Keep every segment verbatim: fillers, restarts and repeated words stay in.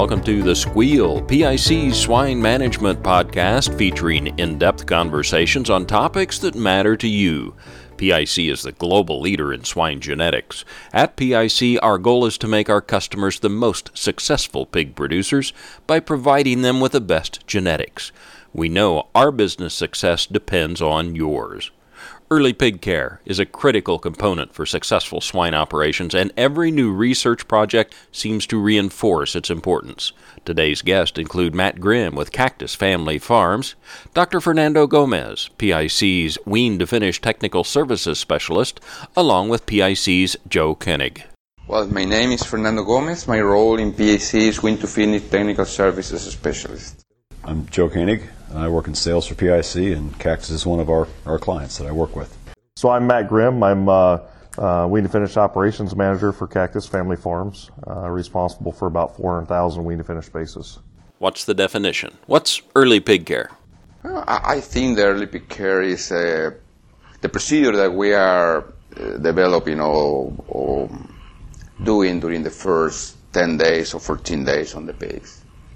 welcome to The Squeal, P I C's swine management podcast featuring in-depth conversations on topics that matter to you. P I C is the global leader in swine genetics. At P I C, our goal is to make our customers the most successful pig producers by providing them with the best genetics. We know our business success depends on yours. Early pig care is a critical component for successful swine operations, and every new research project seems to reinforce its importance. Today's guests include Matt Grimm with Cactus Family Farms, Doctor Fernando Gomez, P I C's Wean to Finish Technical Services Specialist, along with P I C's Joe Koenig. Well, my name is Fernando Gomez. My role in P I C is Wean to Finish Technical Services Specialist. I'm Joe Koenig, and I work in sales for P I C, and Cactus is one of our, our clients that I work with. So I'm Matt Grimm. I'm uh, uh, Wean to Finish Operations Manager for Cactus Family Farms, uh, responsible for about four hundred thousand wean to finish spaces. What's the definition? What's early pig care? Well, I think the early pig care is uh, the procedure that we are uh, developing or, or doing during the first ten days or fourteen days on the pigs.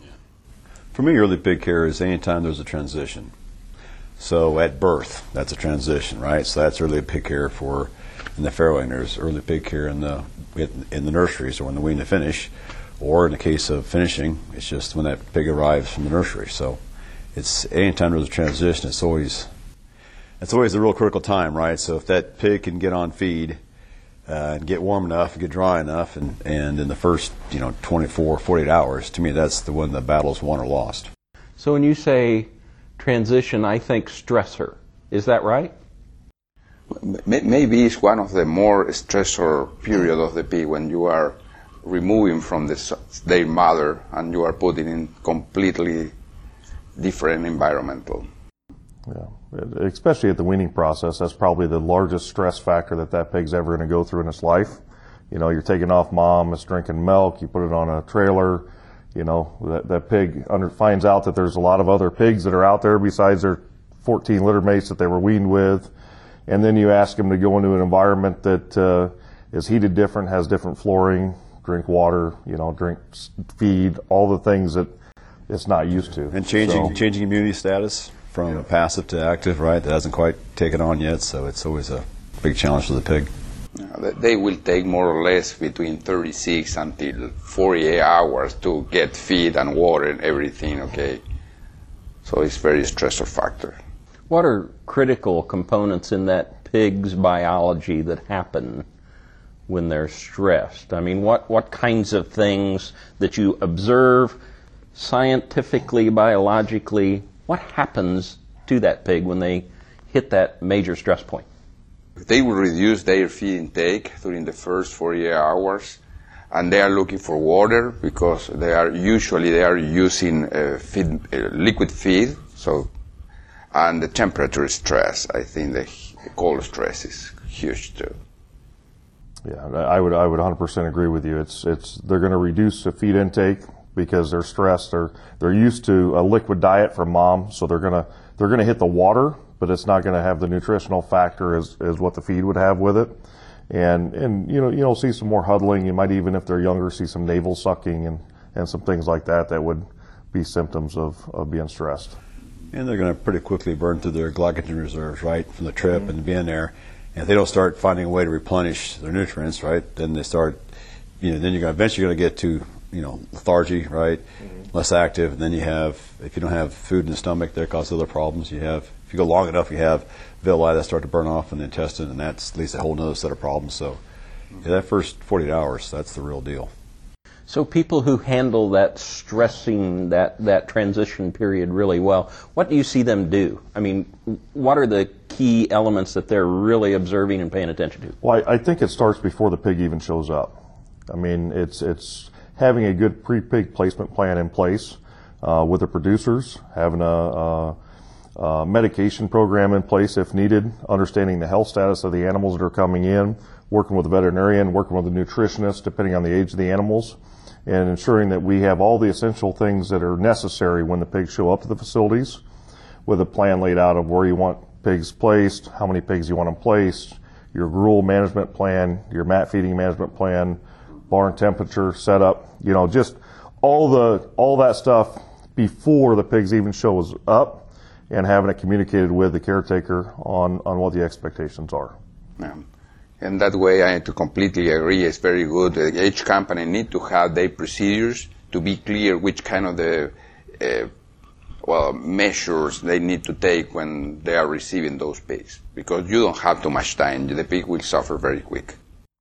For me, early pig care is any time there's a transition. So at birth, that's a transition, right? So that's early pig care for in the farrowing. There's early pig care in the in the nurseries or in the wean to finish, or in the case of finishing, it's just when that pig arrives from the nursery. So it's any time there's a transition, it's always it's always a real critical time, right? So if that pig can get on feed uh, and get warm enough and get dry enough, and, and in the first you know twenty-four, forty-eight hours, to me that's the when the battle's won or lost. So when you say transition, I think stressor. Is that right? Maybe it's one of the more stressor period of the pig when you are removing from the, their mother and you are putting in completely different environmental. Yeah, especially at the weaning process, that's probably the largest stress factor that that pig's ever going to go through in its life. You know, you're taking off mom, it's drinking milk, you put it on a trailer. You know, that, that pig under, finds out that there's a lot of other pigs that are out there besides their fourteen litter mates that they were weaned with. And then you ask them to go into an environment that uh, is heated different, has different flooring, drink water, you know, drink feed, all the things that it's not used to. And changing so, changing immunity status from yeah. passive to active, right? That hasn't quite taken on yet, so it's always a big challenge for the pig. They will take more or less between thirty-six until forty-eight hours to get feed and water and everything, okay? So it's very stressor factor. What are critical components in that pig's biology that happen when they're stressed? I mean, what, what kinds of things that you observe scientifically, biologically, what happens to that pig when they hit that major stress point? They will reduce their feed intake during the first forty-eight hours, and they are looking for water because they are usually they are using uh, feed, uh, liquid feed. So, and the temperature stress. I think the cold stress is huge too. Yeah, I would I would one hundred percent agree with you. It's it's they're going to reduce the feed intake because they're stressed. They're they're used to a liquid diet from mom, so they're gonna they're gonna hit the water, but it's not going to have the nutritional factor as, as what the feed would have with it. And, and you know, you'll see some more huddling. You might even, if they're younger, see some navel sucking and, and some things like that that would be symptoms of, of being stressed. And they're going to pretty quickly burn through their glycogen reserves, right, from the trip mm-hmm. and being there. And if they don't start finding a way to replenish their nutrients, right, then they start, you know, then you're going to eventually going to get to, you know, lethargy, right, mm-hmm. less active. And then you have, if you don't have food in the stomach, that causes other problems. You have, if you go long enough, you have villi that start to burn off in the intestine, and that leads to a whole other set of problems. So yeah, that first forty-eight hours, that's the real deal. So people who handle that stressing, that, that transition period really well, what do you see them do? I mean, what are the key elements that they're really observing and paying attention to? Well, I, I think it starts before the pig even shows up. I mean, it's it's having a good pre-pig placement plan in place uh, with the producers, having a, a, a medication program in place if needed, understanding the health status of the animals that are coming in, working with the veterinarian, working with the nutritionist, depending on the age of the animals, and ensuring that we have all the essential things that are necessary when the pigs show up to the facilities, with a plan laid out of where you want pigs placed, how many pigs you want them placed, your gruel management plan, your mat feeding management plan, barn temperature setup, you know, just all the all that stuff before the pigs even shows up, and having it communicated with the caretaker on, on what the expectations are. Yeah. And that way, I have to completely agree. It's very good. Each company need to have their procedures to be clear which kind of the uh, well measures they need to take when they are receiving those pigs, because you don't have too much time. The pig will suffer very quick.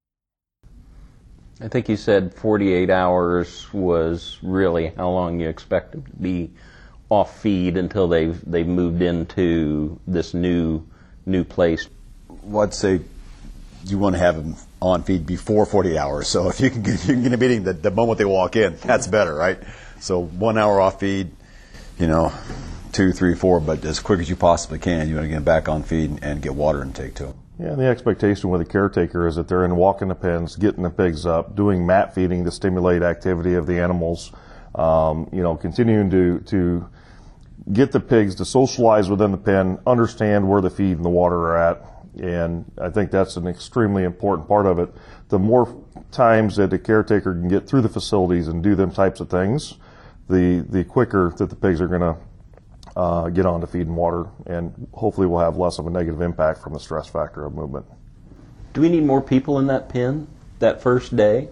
I think you said forty-eight hours was really how long you expect them to be off feed until they've they've moved into this new new place. Well, I'd say you want to have them on feed before forty hours. So if you can get, you can get a meeting the, the moment they walk in, that's better, right? So one hour off feed, you know, two, three, four, but as quick as you possibly can, you want to get them back on feed and, and get water intake to them. Yeah, and the expectation with the caretaker is that they're in walking the pens, getting the pigs up, doing mat feeding to stimulate activity of the animals, um, you know, continuing to, to get the pigs to socialize within the pen, understand where the feed and the water are at. And I think that's an extremely important part of it. The more times that the caretaker can get through the facilities and do them types of things, the the quicker that the pigs are going to uh, get on to feed and water, and hopefully we'll have less of a negative impact from the stress factor of movement. Do we need more people in that pen that first day?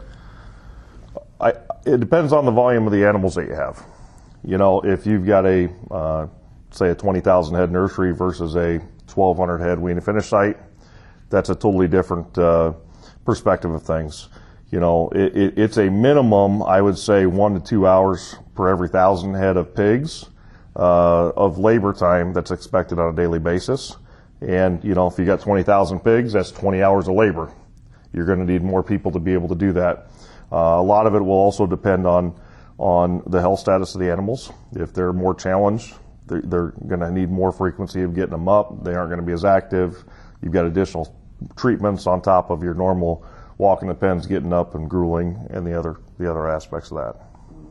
I, it depends on the volume of the animals that you have. You know, if you've got a, uh, say a twenty thousand head nursery versus a twelve hundred head wean and finish site, that's a totally different uh, perspective of things. You know, it, it, it's a minimum, I would say, one to two hours per every thousand head of pigs uh, of labor time that's expected on a daily basis. And, you know, if you got twenty thousand pigs, that's twenty hours of labor. You're going to need more people to be able to do that. Uh, a lot of it will also depend on on the health status of the animals. If they're more challenged, they're, they're going to need more frequency of getting them up. They aren't going to be as active. You've got additional treatments on top of your normal walking the pens, getting up and grueling, and the other the other aspects of that.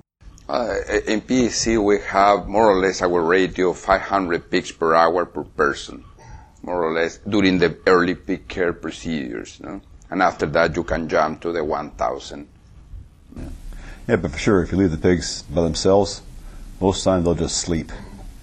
Uh, in P A C, we have more or less our ratio of five hundred pigs per hour per person, more or less, during the early pig care procedures. No? And after that, you can jump to the one thousand. Yeah. yeah, but for sure, if you leave the pigs by themselves, most of the time they'll just sleep.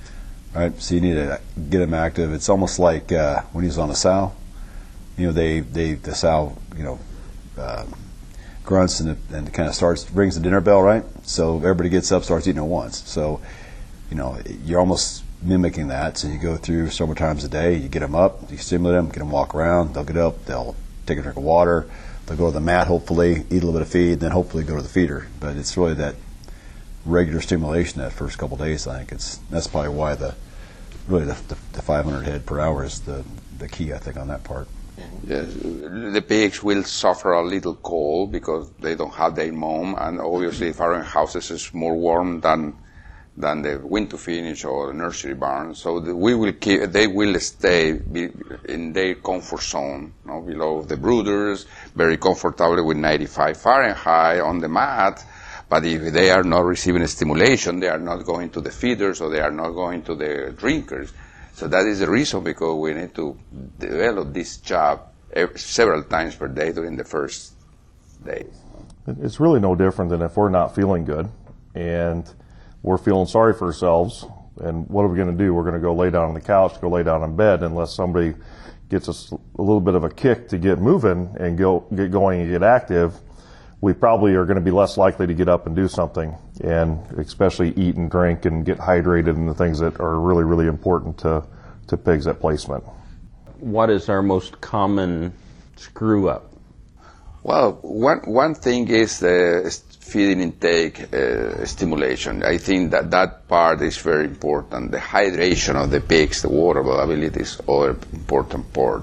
Right? So you need to get them active. It's almost like uh, when he's on a sow. You know, they, they the sow, you know, uh, grunts and, and kind of starts, rings the dinner bell, right? So everybody gets up, starts eating at once. So, you know, you're almost mimicking that. So you go through several times a day, you get them up, you stimulate them, get them walk around, they'll get up, they'll take a drink of water, they'll go to the mat, hopefully, eat a little bit of feed, then hopefully go to the feeder. But it's really that regular stimulation that first couple of days, I think. it's That's probably why the, really the, the, the five hundred head per hour is the, the key, I think, on that part. Yes, the pigs will suffer a little cold because they don't have their mom, and obviously farm houses is more warm than than the winter finish or the nursery barn. So the, we will keep, they will stay be, in their comfort zone, you know, below the brooders, very comfortable with ninety-five Fahrenheit on the mat. But if they are not receiving stimulation, they are not going to the feeders or they are not going to the drinkers. So that is the reason, because we need to develop this job several times per day during the first days. It's really no different than if we're not feeling good and we're feeling sorry for ourselves. And what are we going to do? We're going to go lay down on the couch, go lay down in bed, unless somebody gets us a little bit of a kick to get moving and go get going and get active. We probably are going to be less likely to get up and do something, and especially eat and drink and get hydrated, and the things that are really, really important to, to pigs at placement. What is our most common screw up? Well, one one thing is the feeding intake uh, stimulation. I think that that part is very important. The hydration of the pigs, the water availability is another important part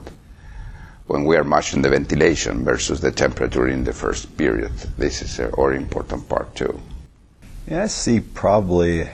when we are matching the ventilation versus the temperature in the first period. This is a very important part too. Yeah, I see probably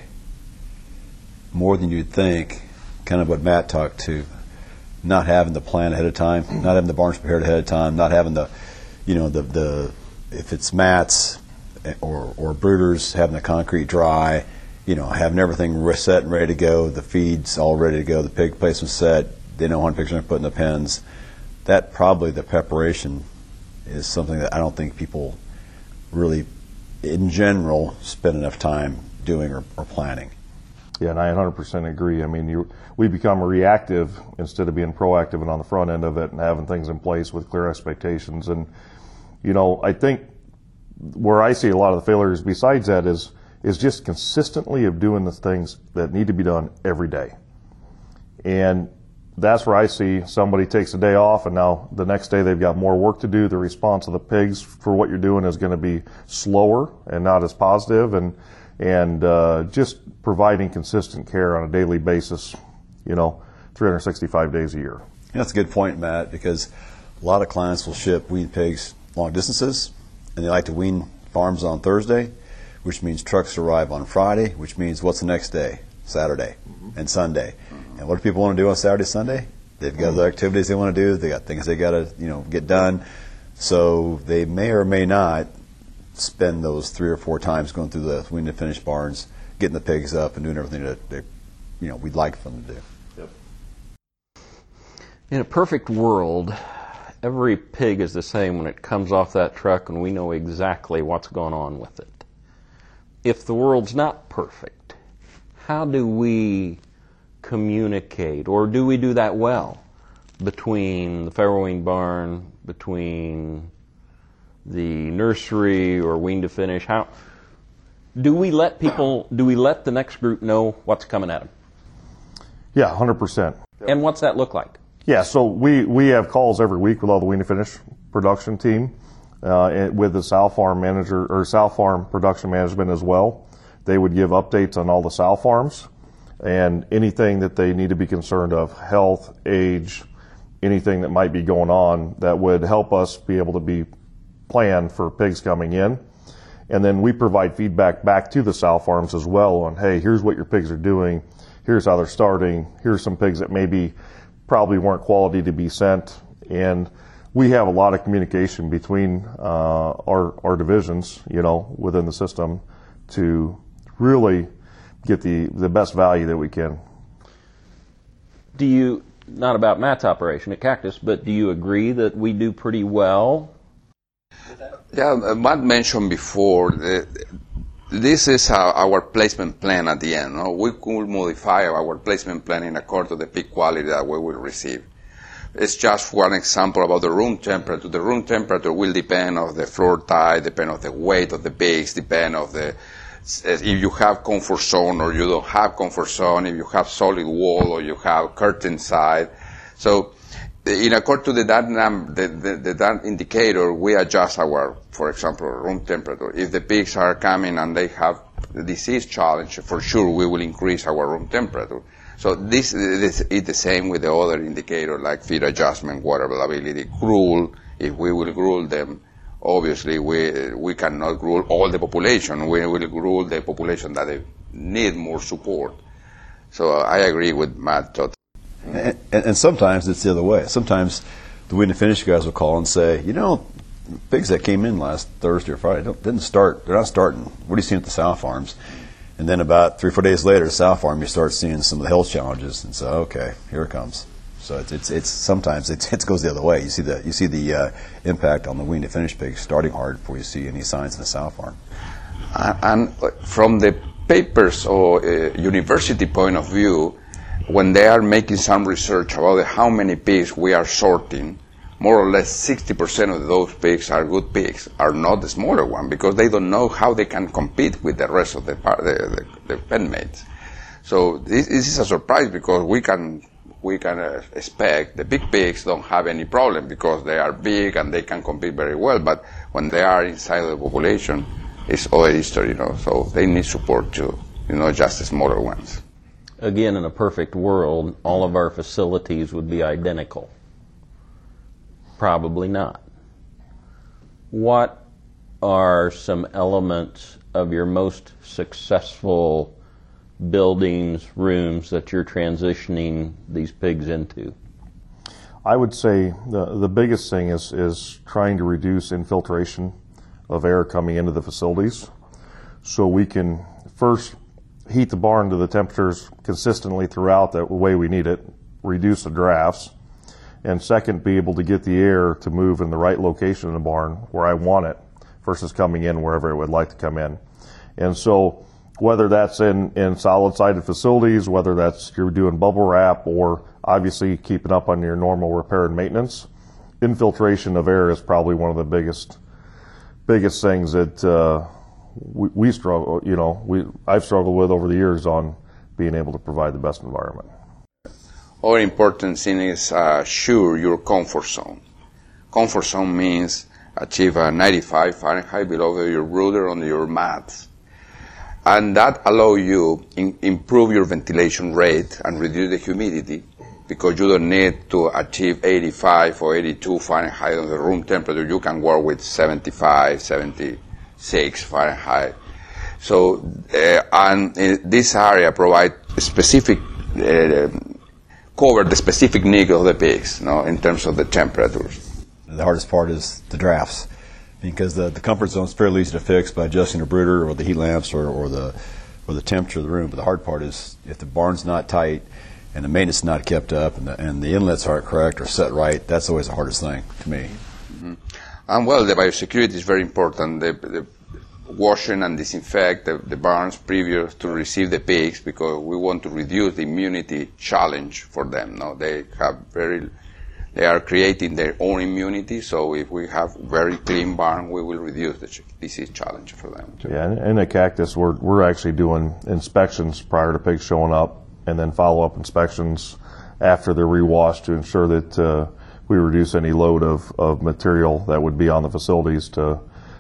more than you'd think, kind of what Matt talked to, not having the plan ahead of time, not having the barns prepared ahead of time, not having the, you know, the, the if it's mats or, or brooders, having the concrete dry, you know, having everything set and ready to go, the feed's all ready to go, the pig placement set, they know when pigs are going to put in the pens. That probably, the preparation is something that I don't think people really in general, spend enough time doing or, or planning. Yeah, and I one hundred percent agree. I mean, you, we become reactive instead of being proactive and on the front end of it and having things in place with clear expectations. And, you know, I think where I see a lot of the failures besides that is is just consistently of doing the things that need to be done every day. And that's where I see somebody takes a day off and now the next day they've got more work to do. The response of the pigs for what you're doing is going to be slower and not as positive, and and uh, just providing consistent care on a daily basis, you know, three hundred sixty-five days a year. Yeah, that's a good point, Matt, because a lot of clients will ship weaned pigs long distances, and they like to wean farms on Thursday, which means trucks arrive on Friday, which means what's the next day? Saturday mm-hmm. and Sunday. Mm-hmm. And what do people want to do on Saturday, Sunday? They've got mm-hmm. other activities they want to do. They got things they got to, you know, get done. So they may or may not spend those three or four times going through the wean to finish barns, getting the pigs up and doing everything that they, you know, we'd like them to do. Yep. In a perfect world, every pig is the same when it comes off that truck, and we know exactly what's going on with it. If the world's not perfect, how do we communicate, or do we do that well, between the farrowing barn, between the nursery or wean to finish? How do we let people, do we let the next group know what's coming at them? Yeah, one hundred percent. And what's that look like? Yeah, so we, we have calls every week with all the wean to finish production team, uh, with the sow farm manager or sow farm production management as well. They would give updates on all the sow farms and anything that they need to be concerned of, health, age, anything that might be going on that would help us be able to be planned for pigs coming in. And then we provide feedback back to the sow farms as well on, hey, here's what your pigs are doing, here's how they're starting, here's some pigs that maybe probably weren't quality to be sent. And we have a lot of communication between uh, our, our divisions, you know, within the system to really get the, the best value that we can. Do you, not about Matt's operation at Cactus, but do you agree that we do pretty well? Yeah, Matt mentioned before, uh, this is our, our placement plan at the end. No? We could modify our placement plan in accordance to the pig quality that we will receive. It's just one example about the room temperature. The room temperature will depend on the floor type, depend on the weight of the pigs, depend on the if you have comfort zone or you don't have comfort zone, if you have solid wall or you have curtain side. So in according to the that, num, the, the, the that indicator, we adjust our, for example, room temperature. If the pigs are coming and they have the disease challenge, for sure we will increase our room temperature. So this, this is the same with the other indicator like feed adjustment, water availability, gruel. If we will gruel them, obviously we we cannot gruel all the population. We will gruel the population that they need more support. So I agree with Matt totally. And, and, and sometimes it's the other way. Sometimes the wean to finish guys will call and say, you know, pigs that came in last Thursday or Friday don't, didn't start. They're not starting. What are you seeing at the sow farms? And then about three, four days later, at the sow farm, you start seeing some of the health challenges, and so okay, here it comes. So it's it's, it's sometimes it's, it goes the other way. You see the you see the uh, impact on the wean to finish pigs starting hard before you see any signs in the sow farm. Uh, and from the papers or uh, university point of view, when they are making some research about how many pigs we are sorting, more or less sixty percent of those pigs are good pigs, are not the smaller one, because they don't know how they can compete with the rest of the the, the, the pen mates. So this, this is a surprise, because we can we can uh, expect the big pigs don't have any problem because they are big and they can compete very well. But when they are inside the population, it's other history, you know. So they need support too, you know, just the smaller ones. Again, in a perfect world, all of our facilities would be identical. Probably not. What are some elements of your most successful buildings, rooms that you're transitioning these pigs into? I would say the the biggest thing is is trying to reduce infiltration of air coming into the facilities, so we can first heat the barn to the temperatures consistently throughout the way we need it, reduce the drafts, and second, be able to get the air to move in the right location in the barn where I want it versus coming in wherever it would like to come in. And so whether that's in, in solid-sided facilities, whether that's you're doing bubble wrap, or obviously keeping up on your normal repair and maintenance, infiltration of air is probably one of the biggest biggest things that uh, we, we struggle, you know, we I've struggled with over the years on being able to provide the best environment. Our important thing is uh, sure your comfort zone. Comfort zone means achieve a ninety-five Fahrenheit below your rudder on your mats. And that allow you in, improve your ventilation rate and reduce the humidity, because you don't need to achieve eighty-five or eighty-two Fahrenheit on the room temperature. You can work with seventy-five, seventy-six Fahrenheit. So, uh, and uh, this area provide specific, uh, cover the specific needs of the pigs, you know, in terms of the temperatures. The hardest part is the drafts, because the, the comfort zone is fairly easy to fix by adjusting the brooder or the heat lamps or, or the or the temperature of the room. But the hard part is if the barn's not tight and the maintenance is not kept up and the, and the inlets aren't correct or set right, that's always the hardest thing to me. Mm-hmm. And well, the biosecurity is very important. The, the washing and disinfect the, the barns previous to receive the pigs, because we want to reduce the immunity challenge for them. No, they have very They are creating their own immunity, so if we have very clean barn, we will reduce the ch- disease challenge for them too. Yeah, and in the Cactus, we're we're actually doing inspections prior to pigs showing up, and then follow-up inspections after they're rewashed to ensure that uh, we reduce any load of, of material that would be on the facilities to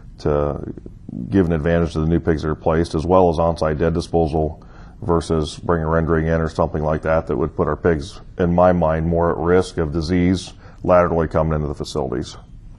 to give an advantage to the new pigs that are placed, as well as on-site dead disposal versus bringing rendering in or something like that that would put our pigs, in my mind, more at risk of disease laterally coming into the facilities.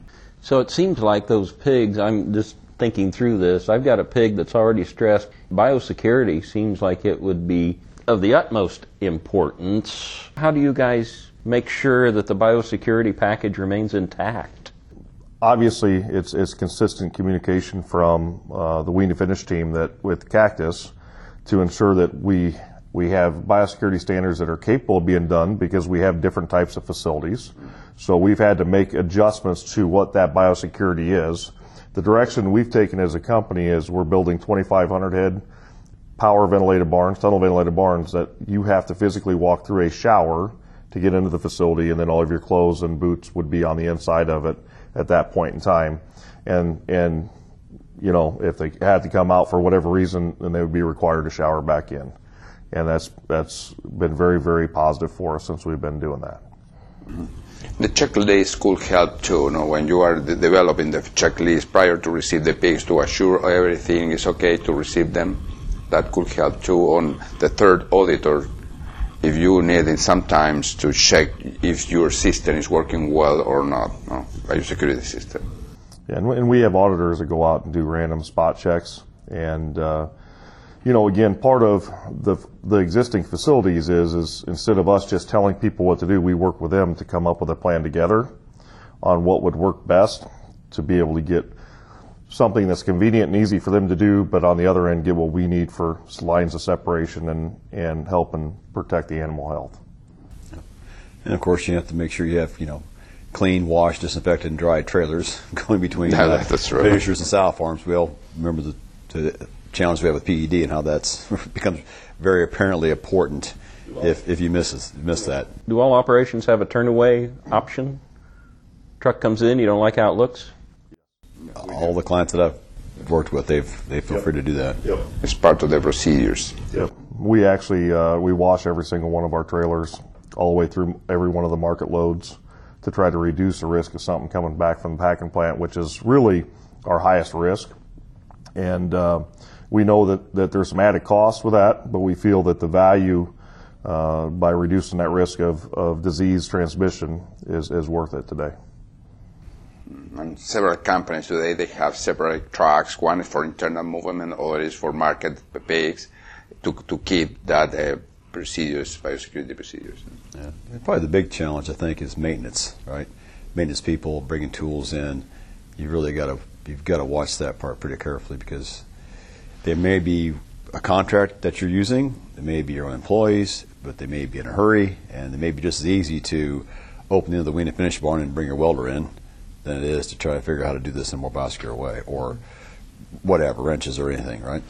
So it seems like those pigs, I'm just thinking through this, I've got a pig that's already stressed. Biosecurity seems like it would be of the utmost importance. How do you guys make sure that the biosecurity package remains intact? Obviously, it's, it's consistent communication from uh, the wean to finish team that with Cactus to ensure that we we have biosecurity standards that are capable of being done, because we have different types of facilities. So we've had to make adjustments to what that biosecurity is. The direction we've taken as a company is we're building twenty-five hundred head power ventilated barns, tunnel ventilated barns, that you have to physically walk through a shower to get into the facility, and then all of your clothes and boots would be on the inside of it at that point in time. And and you know, if they had to come out for whatever reason, then they would be required to shower back in. And that's that's been very, very positive for us since we've been doing that. Mm-hmm. The checklist could help too, you know, when you are de- developing the checklist prior to receive the pigs, to assure everything is okay to receive them. That could help too on the third auditor, if you need sometimes to check if your system is working well or not, no, biosecurity system. Yeah, and, and we have auditors that go out and do random spot checks. And, uh, you know, again, part of the the existing facilities is, is instead of us just telling people what to do, we work with them to come up with a plan together on what would work best to be able to get something that's convenient and easy for them to do, but on the other end, get what we need for lines of separation and, and help and protect the animal health. And, of course, you have to make sure you have, you know, clean, washed, disinfected, and dried trailers going between yeah, uh, that's right. finishers and sow farms. We all remember the, the challenge we have with P E D and how that's becomes very apparently important if if you miss miss that. Do all operations have a turn-away option? Truck comes in, you don't like how it looks? All the clients that I've worked with, they've they feel Yep. free to do that. Yep. It's part of the procedures. Yep. We actually uh, we wash every single one of our trailers all the way through every one of the market loads to try to reduce the risk of something coming back from the packing plant, which is really our highest risk. And uh, we know that, that there's some added costs with that, but we feel that the value uh, by reducing that risk of, of disease transmission is, is worth it today. And several companies today, they have separate trucks. One is for internal movement, other is for market pigs, to to keep that uh, procedures, biosecurity procedures. Yeah. Probably the big challenge, I think, is maintenance. Right, maintenance people bringing tools in. You really got to you've got to watch that part pretty carefully, because there may be a contract that you're using. There may be your own employees, but they may be in a hurry, and it may be just as easy to open the end of the wean and finish barn and bring your welder in than it is to try to figure out how to do this in a more vascular way, or whatever, wrenches or anything, right?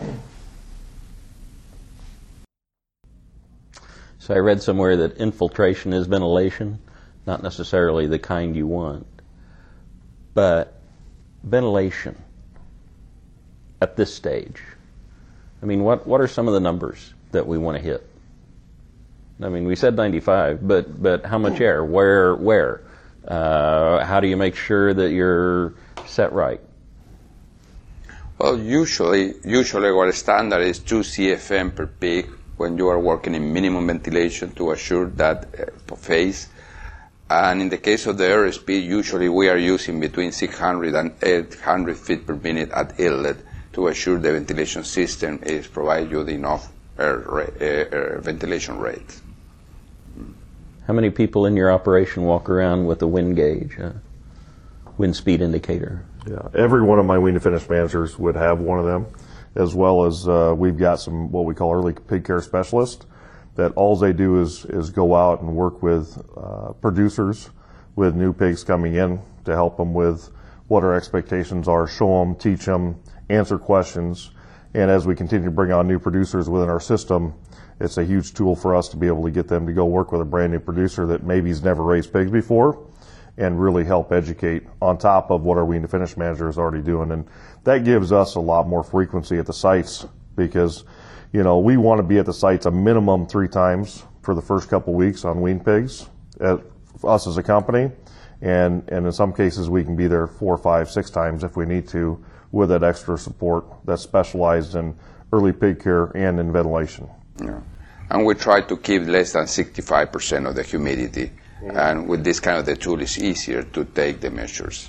So I read somewhere that infiltration is ventilation, not necessarily the kind you want, but ventilation at this stage. I mean, what, what are some of the numbers that we want to hit? I mean, we said ninety-five, but but how much air? Where? Where? Uh, how do you make sure that you're set right? Well, usually, usually our standard is two C F M per pig when you are working in minimum ventilation to assure that uh, phase. And in the case of the airspeed, usually we are using between six hundred and eight hundred feet per minute at inlet to assure the ventilation system is provide you the enough air, air, air ventilation rate. How many people in your operation walk around with a wind gauge, a wind speed indicator? Yeah, every one of my wean to finish managers would have one of them, as well as uh, we've got some what we call early pig care specialists that all they do is is go out and work with uh, producers with new pigs coming in to help them with what our expectations are, show them, teach them, answer questions, and as we continue to bring on new producers within our system, it's a huge tool for us to be able to get them to go work with a brand new producer that maybe has never raised pigs before and really help educate on top of what our wean to finish manager is already doing. And that gives us a lot more frequency at the sites because, you know, we want to be at the sites a minimum three times for the first couple weeks on wean pigs, at us as a company. And, and in some cases we can be there four, five, six times if we need to with that extra support that's specialized in early pig care and in ventilation. Yeah. And we try to keep less than sixty-five percent of the humidity. Mm-hmm. And with this kind of the tool, it's easier to take the measures.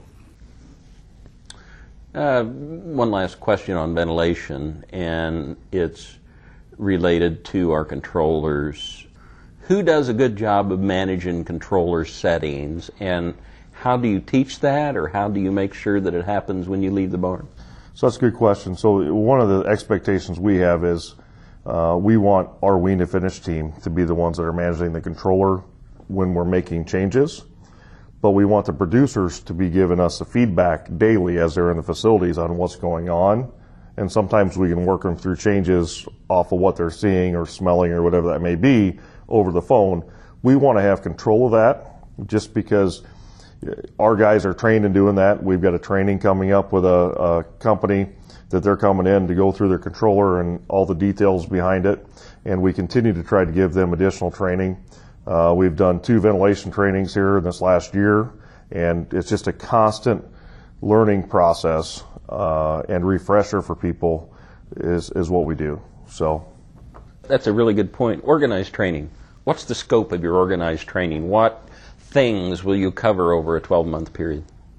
Uh, one last question on ventilation, and it's related to our controllers. Who does a good job of managing controller settings, and how do you teach that, or how do you make sure that it happens when you leave the barn? So that's a good question. So one of the expectations we have is uh, we want our wean to finish team to be the ones that are managing the controller when we're making changes, but we want the producers to be giving us the feedback daily as they're in the facilities on what's going on, and sometimes we can work them through changes off of what they're seeing or smelling or whatever that may be over the phone. We want to have control of that just because our guys are trained in doing that. We've got a training coming up with a, a company that they're coming in to go through their controller and all the details behind it, and we continue to try to give them additional training. Uh, we've done two ventilation trainings here in this last year, and it's just a constant learning process uh, and refresher for people is, is what we do. So that's a really good point. Organized training. What's the scope of your organized training? What things will you cover over a twelve-month period?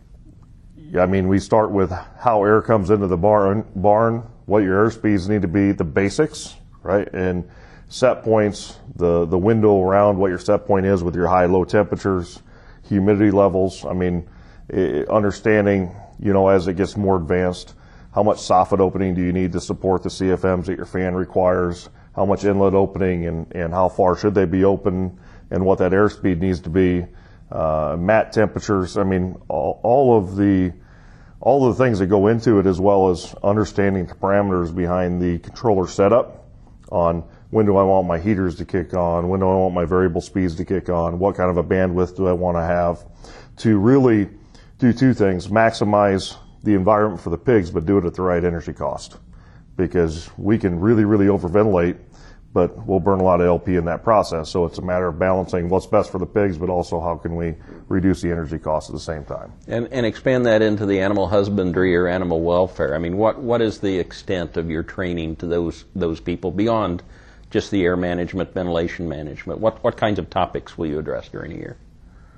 Yeah, I mean, we start with how air comes into the barn, barn, what your air speeds need to be, the basics, right? And set points, the, the window around what your set point is with your high, low temperatures, humidity levels. I mean, it, understanding, you know, as it gets more advanced, how much soffit opening do you need to support the C F Ms that your fan requires, how much inlet opening and, and how far should they be open, and what that airspeed needs to be, uh, mat temperatures. I mean, all, all of the all of the things that go into it, as well as understanding the parameters behind the controller setup on when do I want my heaters to kick on, when do I want my variable speeds to kick on, what kind of a bandwidth do I want to have, to really do two things: maximize the environment for the pigs, but do it at the right energy cost. Because we can really, really overventilate, but we'll burn a lot of L P in that process. So it's a matter of balancing what's best for the pigs, but also how can we reduce the energy cost at the same time. And, and expand that into the animal husbandry or animal welfare. I mean, what, what is the extent of your training to those those people beyond just the air management, ventilation management? What, what kinds of topics will you address during a year?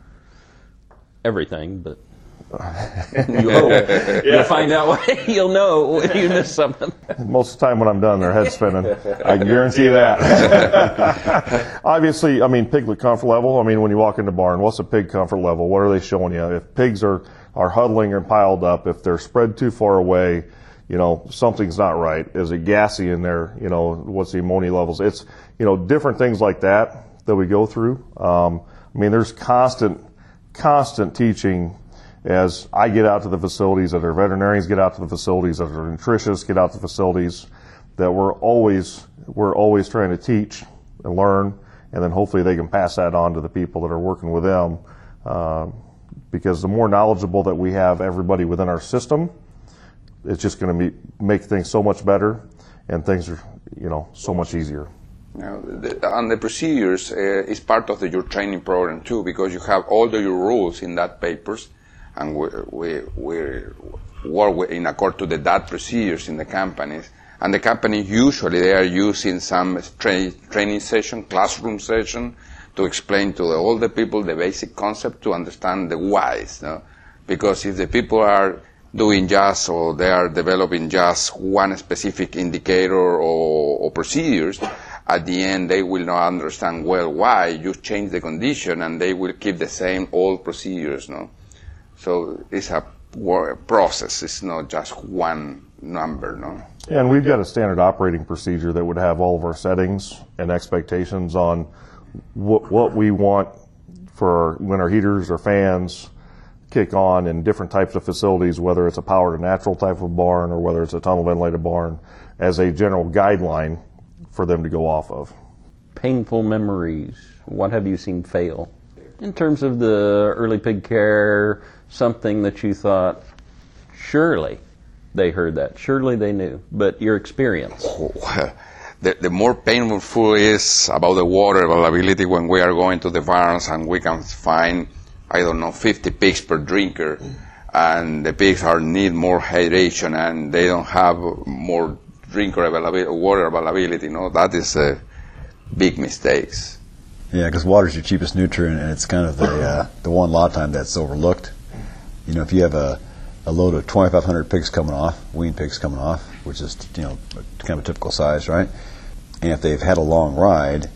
Everything, but you'll, yeah. you'll find out what you'll know when you miss something. Most of the time when I'm done, their head's spinning. I can guarantee that. Obviously, I mean, piglet comfort level. I mean, when you walk in the barn, what's a pig comfort level? What are they showing you? If pigs are, are huddling or piled up, if they're spread too far away, you know, something's not right. Is it gassy in there? You know, what's the ammonia levels? It's, you know, different things like that that we go through. Um, I mean, there's constant, constant teaching as I get out to the facilities, as our veterinarians get out to the facilities, as our nutritionists get out to the facilities, that we're always we're always trying to teach and learn, and then hopefully they can pass that on to the people that are working with them. Uh, because the more knowledgeable that we have everybody within our system, it's just going to make things so much better, and things are, you know, so much easier. Now, the, and the procedures uh, is part of the, your training program too, because you have all the, your rules in that papers, and we we, we work in accord to the that procedures in the companies. And the company usually they are using some tra training session, classroom session, to explain to the, all the people the basic concept to understand the whys. No? Because if the people are doing just or they are developing just one specific indicator or, or procedures, at the end they will not understand well why you change the condition, and they will keep the same old procedures. No, so it's a process. It's not just one number. No. And we've got a standard operating procedure that would have all of our settings and expectations on what, what we want for when our heaters or fans kick on in different types of facilities, whether it's a power to natural type of barn or whether it's a tunnel ventilated barn, as a general guideline for them to go off of. Painful memories. What have you seen fail? In terms of the early pig care, something that you thought, surely they heard that, surely they knew, but your experience? Oh, the, the more painful is about the water availability when we are going to the barns and we can find, I don't know, fifty pigs per drinker, and the pigs are need more hydration and they don't have more drinker availability, water availability. You know, that is a big mistakes. Yeah, because water is your cheapest nutrient, and it's kind of the uh, the one lot time that's overlooked. You know, if you have a a load of twenty-five hundred pigs coming off, wean pigs coming off, which is, you know, kind of a typical size, right? And if they've had a long ride,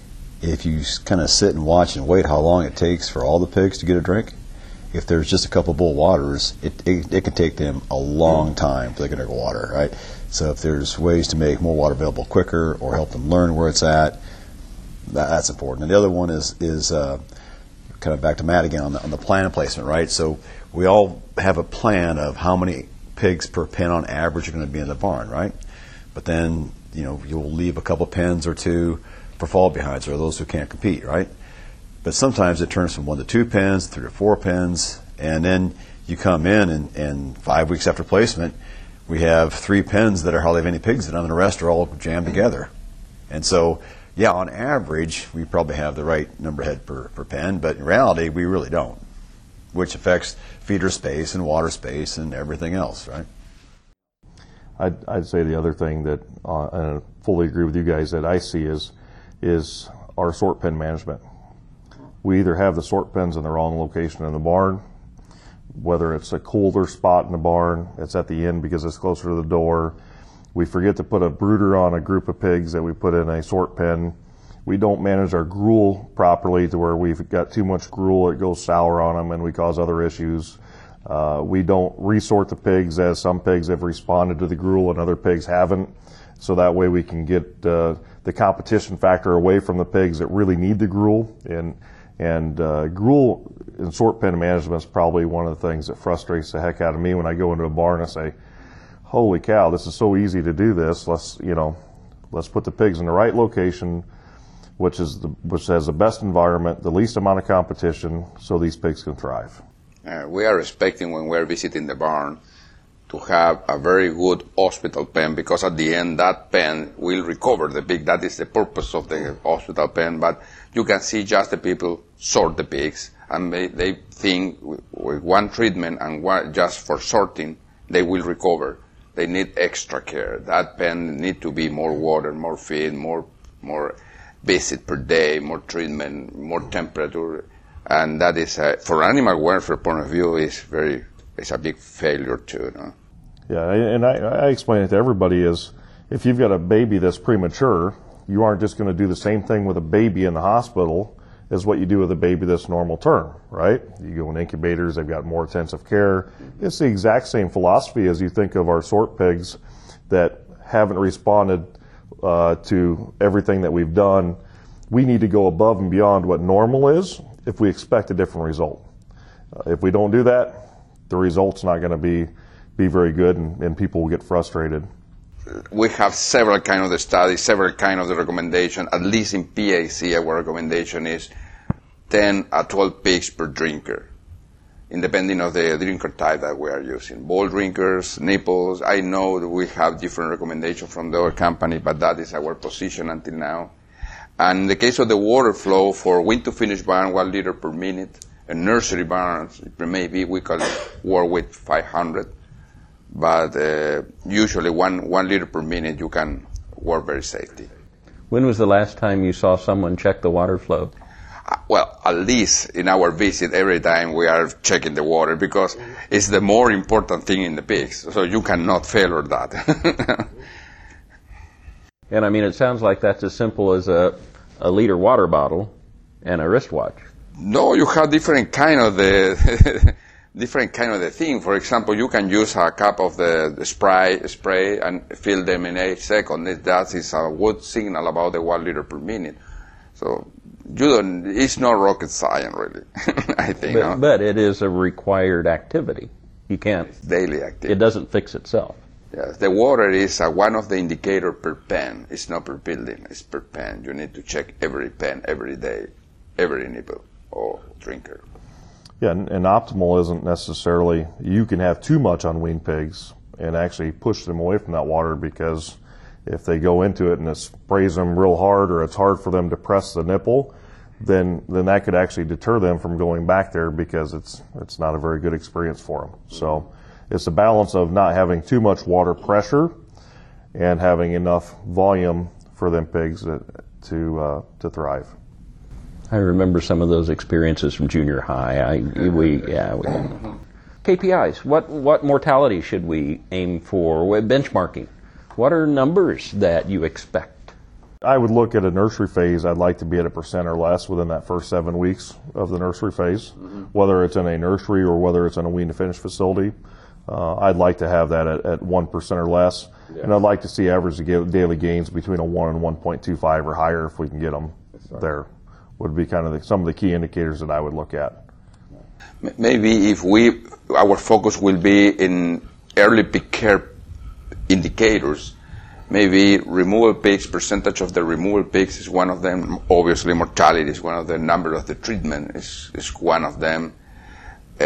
if you kind of sit and watch and wait how long it takes for all the pigs to get a drink, if there's just a couple of bull waters, it, it, it can take them a long time to get water, right? So if there's ways to make more water available quicker or help them learn where it's at, that, that's important. And the other one is, is uh, kind of back to Matt again on the, on the plan placement, right? So we all have a plan of how many pigs per pen on average are going to be in the barn, right? But then, you know, you'll leave a couple pens or two for fall behinds or those who can't compete, right? But sometimes it turns from one to two pens, three to four pens, and then you come in and, and five weeks after placement, we have three pens that are hardly have any pigs in them, and the rest are all jammed together. And so, yeah, on average, we probably have the right number head per, per pen, but in reality, we really don't, which affects feeder space and water space and everything else, right? I'd, I'd say the other thing that, uh, and I fully agree with you guys, that I see is, is our sort pen management. We either have the sort pens in the wrong location in the barn, whether it's a colder spot in the barn, it's at the end because it's closer to the door. We forget to put a brooder on a group of pigs that we put in a sort pen. We don't manage our gruel properly to where we've got too much gruel, it goes sour on them and we cause other issues. Uh, we don't resort the pigs, as some pigs have responded to the gruel and other pigs haven't. So that way we can get uh, the competition factor away from the pigs that really need the gruel. And And uh, gruel and sort pen management is probably one of the things that frustrates the heck out of me when I go into a barn and say, holy cow, this is so easy to do this. Let's, you know, let's put the pigs in the right location, which is the, which has the best environment, the least amount of competition, so these pigs can thrive. Uh, we are expecting when we're visiting the barn to have a very good hospital pen, because at the end that pen will recover the pig. That is the purpose of the hospital pen. But you can see just the people sort the pigs, and they, they think with one treatment and one, just for sorting, they will recover. They need extra care. That pen need to be more water, more feed, more more visit per day, more treatment, more temperature, and that is a, for animal welfare point of view is very it's a big failure too. No? Yeah, and I, I explain it to everybody is if you've got a baby that's premature, you aren't just going to do the same thing with a baby in the hospital as what you do with a baby that's normal term, right? You go in incubators, they've got more intensive care. It's the exact same philosophy as you think of our sort pigs that haven't responded uh, to everything that we've done. We need to go above and beyond what normal is if we expect a different result. Uh, if we don't do that, the result's not going to be be very good, and, and people will get frustrated. We have several kind of the studies, several kind of the recommendation. At least in P I C, our recommendation is ten or twelve pigs per drinker, independing of the drinker type that we are using. Ball drinkers, nipples. I know that we have different recommendations from the other company, but that is our position until now. And in the case of the water flow, for wing to finish barn, one liter per minute. And nursery barns, maybe we can work with five hundred. But uh, usually one, one liter per minute you can work very safely. When was the last time you saw someone check the water flow? Uh, well, at least in our visit, every time we are checking the water, because it's the more important thing in the pigs, so you cannot fail at that. And I mean, it sounds like that's as simple as a, a liter water bottle and a wristwatch. No, you have different kind of the different kind of the thing. For example, you can use a cup of the, the spray spray and fill them in eight seconds. That is a good signal about the one liter per minute. So you don't. It's not rocket science, really. I think. But, no? but it is a required activity. You can't. It's daily activity. It doesn't fix itself. Yes, the water is uh, one of the indicators per pen. It's not per building. It's per pen. You need to check every pen every day, every nipple or drinker. Yeah, and, and optimal isn't necessarily, you can have too much on weaned pigs and actually push them away from that water, because if they go into it and it sprays them real hard, or it's hard for them to press the nipple, then then that could actually deter them from going back there, because it's it's not a very good experience for them. So it's a balance of not having too much water pressure and having enough volume for them pigs to to, uh, to thrive. I remember some of those experiences from junior high. I, we, yeah, we, K P Is. What what mortality should we aim for? Benchmarking. What are numbers that you expect? I would look at a nursery phase. I'd like to be at a percent or less within that first seven weeks of the nursery phase, mm-hmm. whether it's in a nursery or whether it's in a wean to finish facility. Uh, I'd like to have that at, at one percent or less, yeah. And I'd like to see average daily gains between a one and one point two five or higher if we can get them there. Would be kind of the, some of the key indicators that I would look at. Maybe if we, our focus will be in early pig care indicators, maybe removal pigs, percentage of the removal pigs is one of them. Obviously, mortality is one of them. Number of the treatment is, is one of them. Uh,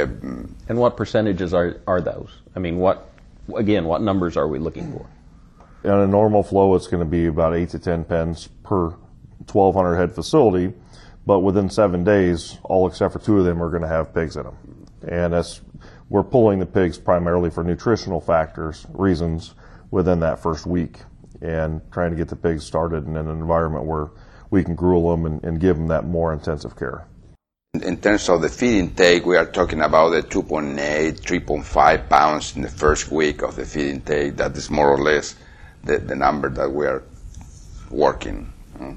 and what percentages are, are those? I mean, what, again, what numbers are we looking for? In a normal flow, it's going to be about eight to ten pens per twelve hundred head facility, but within seven days, all except for two of them are going to have pigs in them. And that's, we're pulling the pigs primarily for nutritional factors, reasons within that first week, and trying to get the pigs started in an environment where we can gruel them and, and give them that more intensive care. In terms of the feed intake, we are talking about the two point eight, three point five pounds in the first week of the feed intake. That is more or less the, the number that we are working.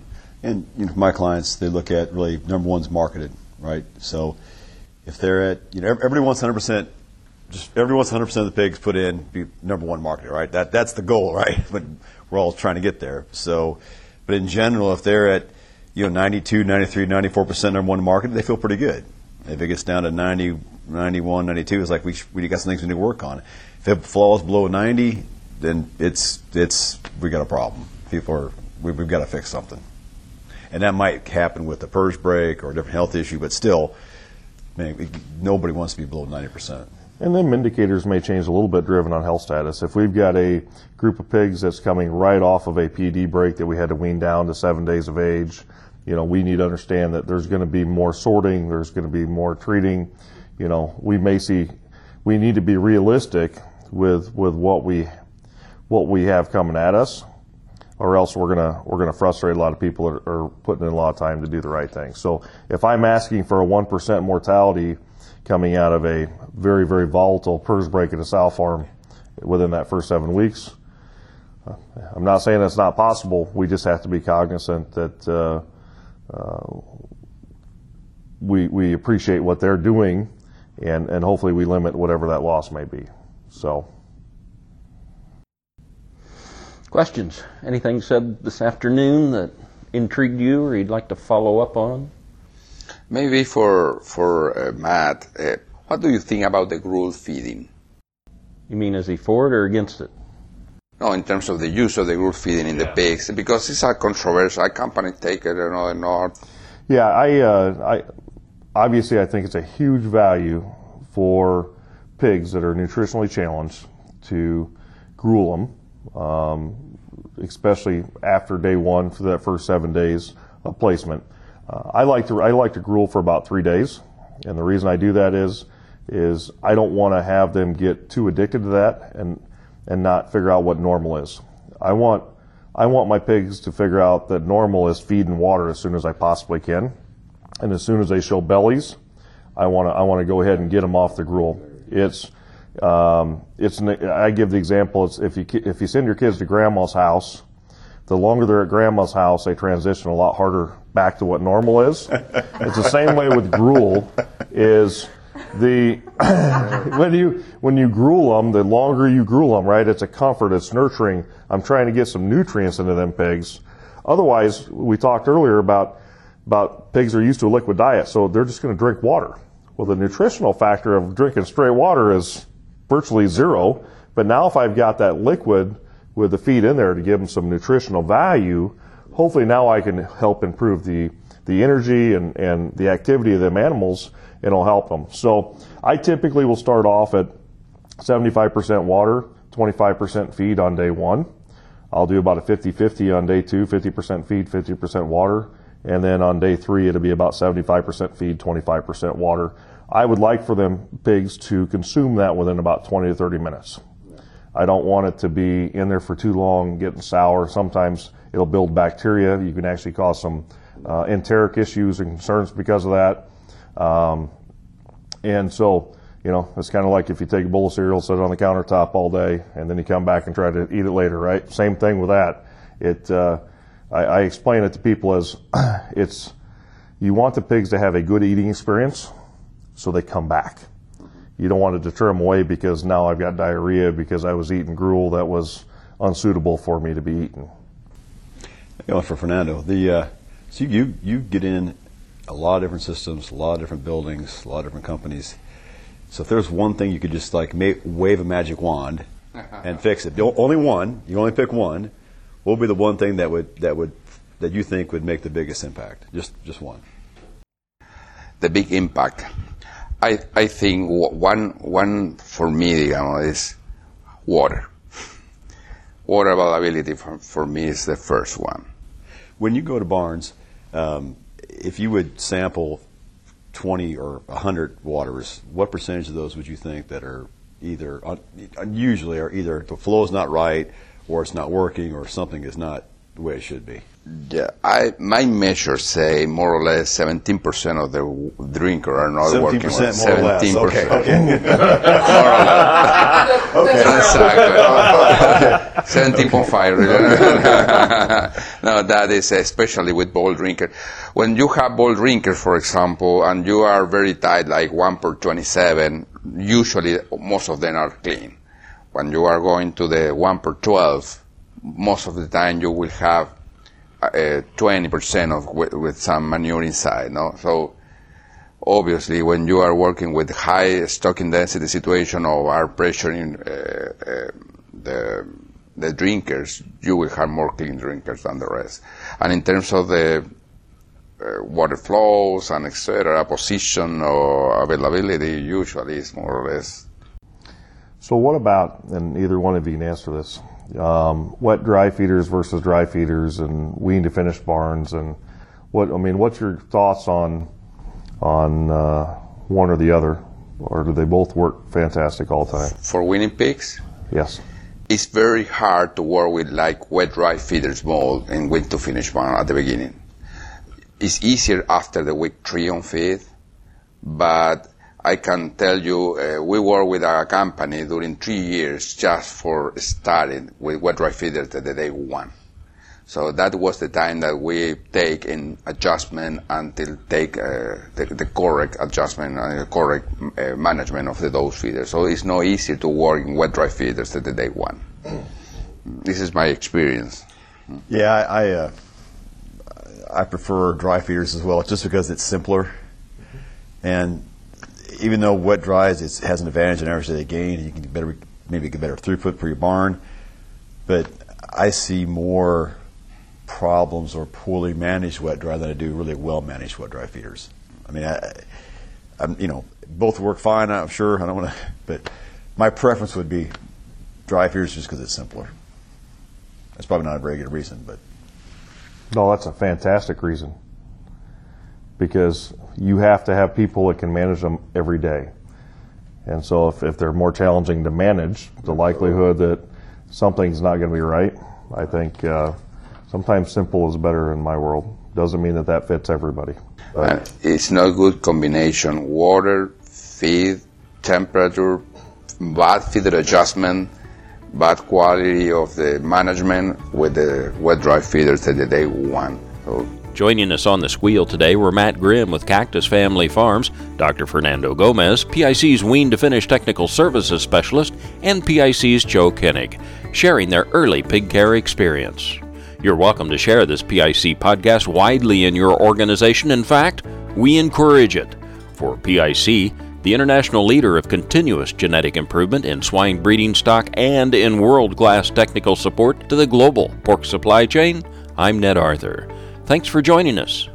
And you know, for my clients, they look at really number one's marketed, right? So if they're at, you know, everybody wants one hundred percent, just everybody wants one hundred percent of the pigs put in, be number one marketed, right? That that's the goal, right? But we're all trying to get there. So, but in general, if they're at, you know, ninety-two, ninety-three, ninety-four percent number one marketed, they feel pretty good. If it gets down to ninety, ninety-one, ninety-two, it's like we we got some things we need to work on. If it falls below ninety, then it's it's we got a problem. People are we, we've got to fix something. And that might happen with a PRRS break or a different health issue, but still, man, nobody wants to be below ninety percent. And then indicators may change a little bit driven on health status. If we've got a group of pigs that's coming right off of a P D break that we had to wean down to seven days of age, you know, we need to understand that there's going to be more sorting, there's going to be more treating. You know, we may see, we need to be realistic with with what we what we have coming at us, or else we're gonna we're gonna frustrate a lot of people that are putting in a lot of time to do the right thing. So if I'm asking for a one percent mortality coming out of a very, very volatile PRRS break at a sow farm within that first seven weeks, uh, I'm not saying that's not possible. We just have to be cognizant that uh, uh, we we appreciate what they're doing, and, and hopefully we limit whatever that loss may be. So. Questions? Anything said this afternoon that intrigued you or you'd like to follow up on? Maybe for for uh, Matt, uh, What do you think about the gruel feeding? You mean is he for it or against it? No, in terms of the use of the gruel feeding in yeah. the pigs, because it's a controversial. Company take it, you know, not. Yeah, I, uh, I, obviously I think it's a huge value for pigs that are nutritionally challenged to gruel them, um, especially after day one for that first seven days of placement. Uh, I like to I like to gruel for about three days, and the reason I do that is is I don't want to have them get too addicted to that and and not figure out what normal is. I want I want my pigs to figure out that normal is feed and water as soon as I possibly can, and as soon as they show bellies, I want to I want to go ahead and get them off the gruel. It's um, it's I give the example. It's if you if you send your kids to grandma's house, the longer they're at grandma's house, they transition a lot harder back to what normal is. It's the same way with gruel. Is the when you when you gruel them, the longer you gruel them, right? It's a comfort. It's nurturing. I'm trying to get some nutrients into them pigs. Otherwise, we talked earlier about about pigs are used to a liquid diet, so they're just going to drink water. Well, the nutritional factor of drinking straight water is virtually zero. But now, if I've got that liquid with the feed in there to give them some nutritional value, hopefully now I can help improve the the energy and and the activity of them animals. It'll help them. So I typically will start off at seventy-five percent water, twenty-five percent feed on day one. I'll do about a fifty fifty on day two, fifty percent feed, fifty percent water. And then on day three, it'll be about seventy-five percent feed, twenty-five percent water. I would like for them pigs to consume that within about twenty to thirty minutes. I don't want it to be in there for too long, getting sour. Sometimes it'll build bacteria. You can actually cause some uh, enteric issues and concerns because of that. Um, and so, you know, it's kind of like if you take a bowl of cereal, sit it on the countertop all day, and then you come back and try to eat it later, right? Same thing with that. It, uh, I, I explain it to people as it's, you want the pigs to have a good eating experience so they come back. You don't want to deter them away because now I've got diarrhea because I was eating gruel that was unsuitable for me to be eaten. You know, for Fernando, the, uh, so you, you get in a lot of different systems, a lot of different buildings, a lot of different companies. So if there's one thing you could just like make, wave a magic wand and fix it, only one, you only pick one, what would be the one thing that would that would that you think would make the biggest impact? Just just one. The big impact. I I think one one for me, digamos, is water. Water availability for, for me is the first one. When you go to barns, um, if you would sample twenty or one hundred waters, what percentage of those would you think that are either, unusually, are either the flow is not right, or it's not working, or something is not the way it should be? Yeah, I my measures say more or less seventeen percent of the drinker are not working well. seventeen percent more or less. Okay. Okay. More or less. Okay. Exactly. seventeen point five. No, that is especially with ball drinker. When you have ball drinkers, for example, and you are very tight, like one per twenty-seven, usually most of them are clean. When you are going to the one per twelve, most of the time you will have uh, twenty percent of with, with some manure inside. No, so obviously when you are working with high stocking density situation or are pressuring uh, uh, the the drinkers, you will have more clean drinkers than the rest. And in terms of the uh, water flows and et cetera, position or availability, usually is more or less. So what about, and either one of you can answer this, um, wet dry feeders versus dry feeders and wean to finish barns, and what, I mean, what's your thoughts on on uh, one or the other, or do they both work fantastic all the time? For weaning pigs? Yes. It's very hard to work with like wet dry feeders mold and wean to finish barn at the beginning. It's easier after the week three on feed, but I can tell you, uh, we worked with a company during three years just for starting with wet dry feeders at the day one. So that was the time that we take in adjustment until take uh, the, the correct adjustment and the correct uh, management of the dose feeders. So it's not easy to work in wet dry feeders at the day one. This is my experience. Yeah, I I, uh, I prefer dry feeders as well, just because it's simpler. And even though wet dries it has an advantage in average daily gain, you can get better, maybe get better throughput for your barn, but I see more problems or poorly managed wet dry than I do really well managed wet dry feeders. I mean, I, I'm, you know, both work fine, I'm sure. I don't want to, but my preference would be dry feeders just because it's simpler. That's probably not a very good reason, but. No, that's a fantastic reason. Because you have to have people that can manage them every day. And so if, if they're more challenging to manage, the likelihood that something's not going to be right, I think uh, sometimes simple is better in my world. Doesn't mean that that fits everybody. Uh, it's not a good combination. Water, feed, temperature, bad feeder adjustment, bad quality of the management with the wet-dry feeders that they want. So, joining us on the squeal today were Matt Grimm with Cactus Family Farms, Doctor Fernando Gomez, P I C's Wean to Finish Technical Services Specialist, and P I C's Joe Koenig, sharing their early pig care experience. You're welcome to share this P I C podcast widely in your organization. In fact, we encourage it. For P I C, the international leader of continuous genetic improvement in swine breeding stock and in world-class technical support to the global pork supply chain, I'm Ned Arthur. Thanks for joining us.